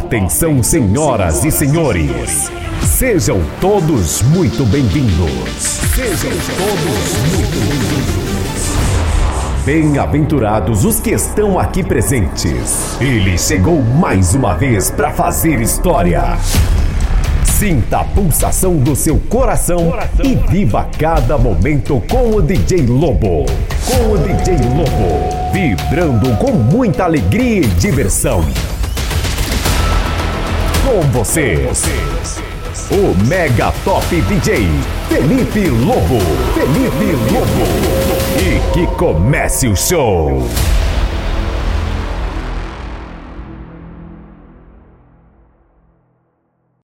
Atenção, senhoras e senhores. Sejam todos muito bem-vindos. Sejam todos muito bem-vindos. Bem-aventurados os que estão aqui presentes. Ele chegou mais uma vez para fazer história. Sinta a pulsação do seu coração e viva cada momento com o DJ Lobo. Com o DJ Lobo, vibrando com muita alegria e diversão. Com vocês, o Mega Top DJ Felipe Lobo. Felipe Lobo. E que comece o show.